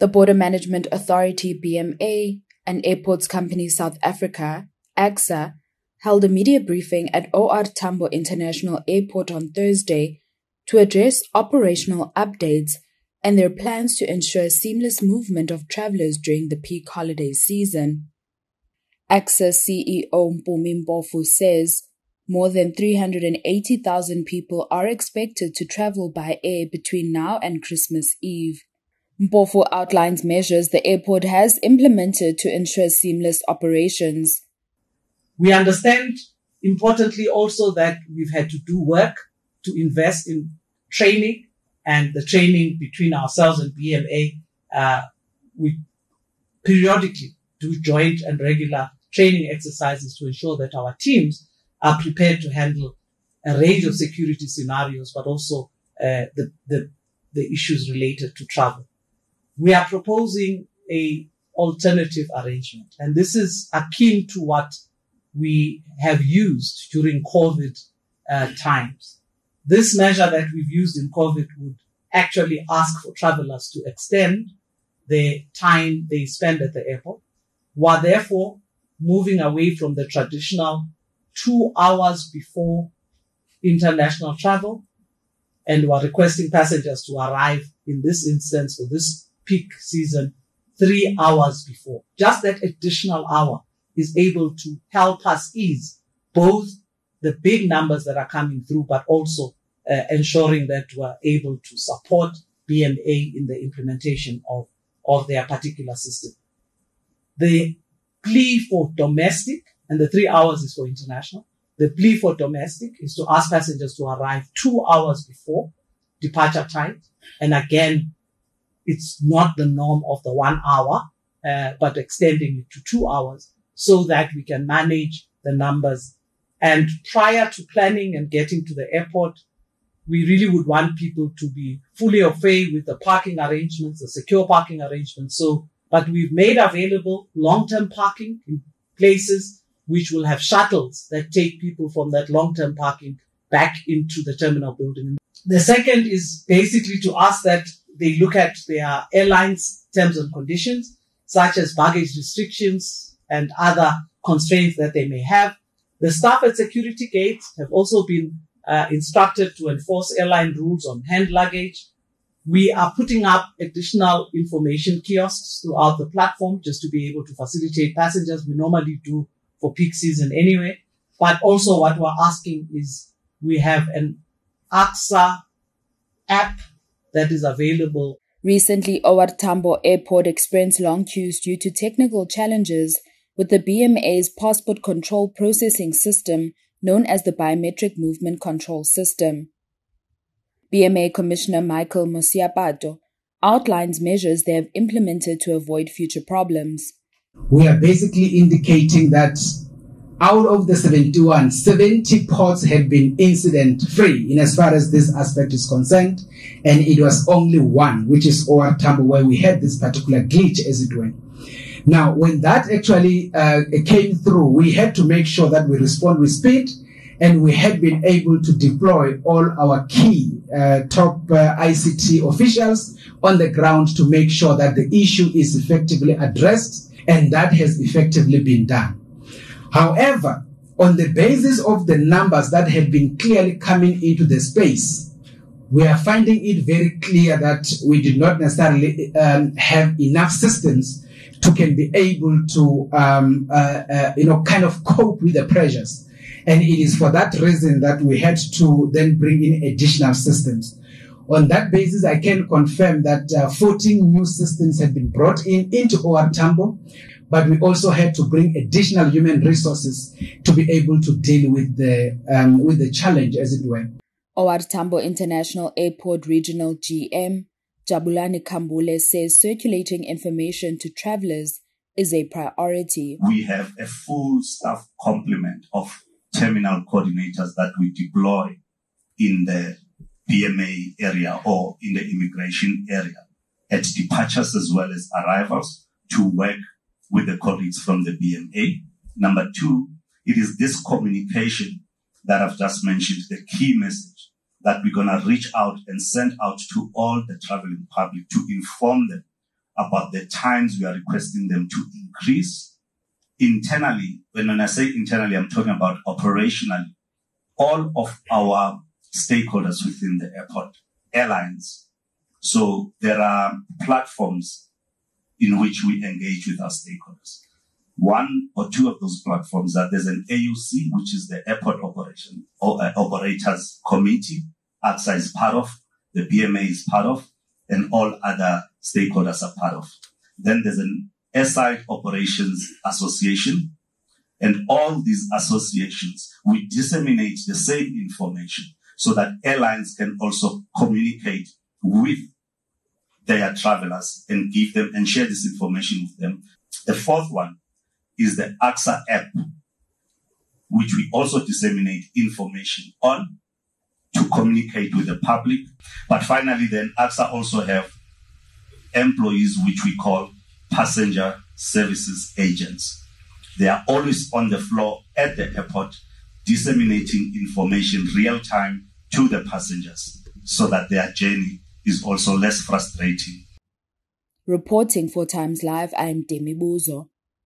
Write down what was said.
The Border Management Authority, BMA, and Airports Company South Africa, ACSA, held a media briefing at OR Tambo International Airport on Thursday to address operational updates and their plans to ensure seamless movement of travelers during the peak holiday season. ACSA CEO Mpumi Mpofu says more than 380,000 people are expected to travel by air between now and Christmas Eve. Mpofu outlines measures the airport has implemented to ensure seamless operations. We understand, importantly also, that we've had to do work to invest in training, and the training between ourselves and BMA. We periodically do joint and regular training exercises to ensure that our teams are prepared to handle a range of security scenarios, but also the issues related to travel. We are proposing a alternative arrangement, and this is akin to what we have used during COVID times. This measure that we've used in COVID would actually ask for travelers to extend the time they spend at the airport, while therefore moving away from the traditional 2 hours before international travel, and we're requesting passengers to arrive, in this instance for this peak season, 3 hours before. Just that additional hour is able to help us ease both the big numbers that are coming through, but also ensuring that we're able to support BMA in the implementation of their particular system. The plea for domestic, and the 3 hours is for international. The plea for domestic is to ask passengers to arrive 2 hours before departure time. And again, it's not the norm of the 1 hour, but extending it to 2 hours so that we can manage the numbers. And prior to planning and getting to the airport, we really would want people to be fully au fait with the parking arrangements, the secure parking arrangements. But we've made available long-term parking in places which will have shuttles that take people from that long-term parking back into the terminal building. The second is basically to ask that they look at their airlines' terms and conditions, such as baggage restrictions and other constraints that they may have. The staff at security gates have also been instructed to enforce airline rules on hand luggage. We are putting up additional information kiosks throughout the platform just to be able to facilitate passengers. We normally do for peak season anyway. But also what we're asking is we have an ACSA app that is available. Recently, OR Tambo Airport experienced long queues due to technical challenges with the BMA's passport control processing system known as the Biometric Movement Control System. BMA Commissioner Michael Mosiapato outlines measures they have implemented to avoid future problems. We are basically indicating that out of the 71, 70 ports had been incident-free in as far as this aspect is concerned, and it was only one, which is OR Tambo, where we had this particular glitch, as it were. Now, when that actually came through, we had to make sure that we respond with speed, and we had been able to deploy all our key top ICT officials on the ground to make sure that the issue is effectively addressed, and that has effectively been done. However, on the basis of the numbers that had been clearly coming into the space, we are finding it very clear that we did not necessarily have enough systems to can be able to, kind of cope with the pressures. And it is for that reason that we had to then bring in additional systems. On that basis, I can confirm that 14 new systems have been brought into OR Tambo, but we also had to bring additional human resources to be able to deal with the challenge, as it were. OR Tambo International Airport Regional GM Jabulani Kambule says circulating information to travelers is a priority. We have a full staff complement of terminal coordinators that we deploy in the BMA area or in the immigration area at departures as well as arrivals to work with the colleagues from the BMA. Number two, it is this communication that I've just mentioned, the key message that we're going to reach out and send out to all the traveling public to inform them about the times we are requesting them to increase. Internally, when I say internally, I'm talking about operationally. All of our stakeholders within the airport, airlines. So there are platforms in which we engage with our stakeholders. One or two of those platforms are there's an AOC, which is the Airport Operation Operators Committee. ACSA is part of, the BMA is part of, and all other stakeholders are part of. Then there's an Airside Operations Association, and all these associations, we disseminate the same information so that airlines can also communicate with their travelers and give them and share this information with them. The fourth one is the ACSA app, which we also disseminate information on to communicate with the public. But finally, then ACSA also have employees, which we call passenger services agents. They are always on the floor at the airport, disseminating information real time to the passengers so that their journey is also less frustrating. Reporting for Times Live, I'm Demi Buzo.